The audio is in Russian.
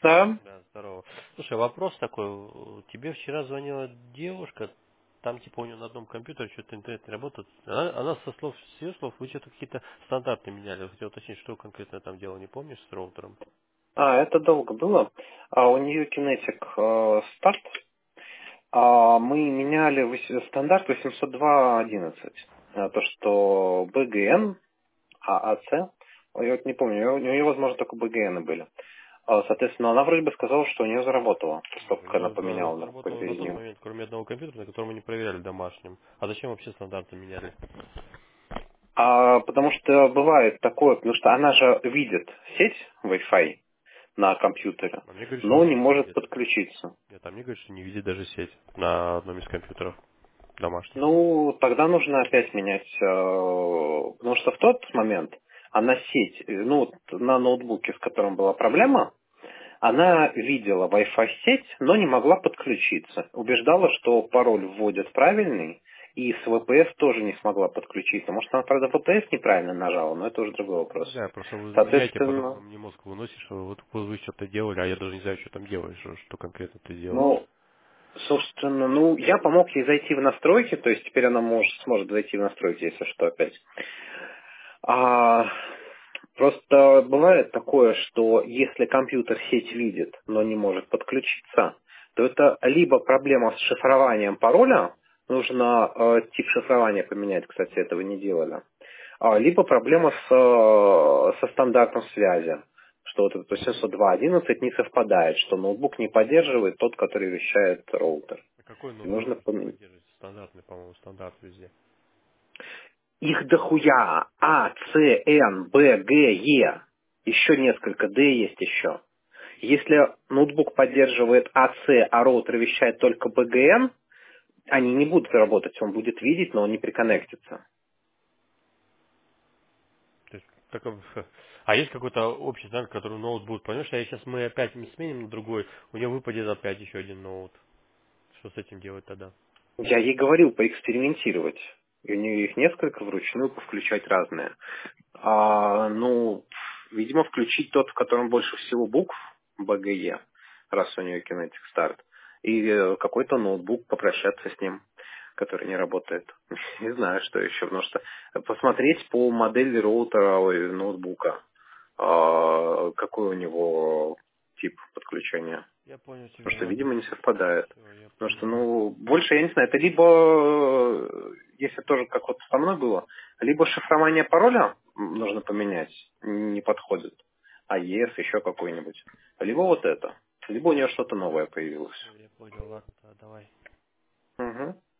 Да. Да, здорово. Слушай, вопрос такой. Тебе вчера звонила девушка, там типа у нее на одном компьютере что-то интернет не работает. Она с ее слов, вы что-то какие-то стандарты меняли. Хотел уточнить, что конкретно там дело, не помнишь, с роутером? Это долго было. У нее Kinetic старт. Мы меняли стандарт 802.11. То, что BGN, AAC, я вот не помню, у нее, возможно, только BGN были. Соответственно, она вроде бы сказала, что у нее заработало, после того, Нет, у как она нее поменяла на заработало на тот PowerView. момент, кроме одного компьютера, на котором мы не проверяли домашним. А зачем вообще стандарты меняли? Потому что бывает такое, потому что она же видит сеть Wi-Fi на компьютере, А мне говорит, что но не вообще не может видит. подключиться. Нет, а мне говорит, что не видит даже сеть на одном из компьютеров домашних. Ну, тогда нужно опять менять, потому что в тот момент она сеть, ну, вот на ноутбуке, с которым была проблема, она видела Wi-Fi сеть, но не могла подключиться. Убеждала, что пароль вводят правильный, и с VPS тоже не смогла подключиться. Может, она, правда, VPS неправильно нажала, но это уже другой Ну вопрос. да, просто вы меняете, а потом Соответственно, мне мозг выносишь, а вот вы что-то делали, а я даже не знаю, что там делаешь, что конкретно ты делал. ну, собственно, я помог ей зайти в настройки, то есть теперь она сможет зайти в настройки, если что, опять. А, Просто бывает такое, что если компьютер сеть видит, но не может подключиться, то это либо проблема с шифрованием пароля, нужно тип шифрования поменять, кстати, этого не делали, либо проблема со стандартом связи, что вот это 702.11 не совпадает, что ноутбук не поддерживает тот, который вещает роутер. А какой И ноутбук нужно может не поддерживать? Стандартный, по-моему, стандарт везде. Их дохуя. А, С, Н, Б, Г, Е. Еще несколько. Д есть еще. Если ноутбук поддерживает АЦ, а роутер вещает только БГН, они не будут работать. Он будет видеть, но он не приконнектится. То есть, а есть какой-то общий стандарт, который ноут будет, понимаешь, а сейчас мы опять не сменим на другой, у него выпадет опять еще один ноут. Что с этим делать тогда? Я ей говорил поэкспериментировать. И у нее их несколько, вручную повключать разные. Видимо, включить тот, в котором больше всего букв, БГЕ, раз у нее Kinetic Start. И какой-то ноутбук, попрощаться с ним, который не работает. Не знаю, что еще. Потому что посмотреть по модели роутера ноутбука, какой у него тип подключения. Я понял тебя, Потому что, ладно. видимо, не совпадает. Все, я Потому что, понял, ладно. больше я не знаю, это либо, если тоже как вот со мной было, либо шифрование пароля нужно поменять, не подходит, а ЕС еще какой-нибудь, либо вот это, либо у нее что-то новое появилось. Все, я понял, ладно, давай. Угу.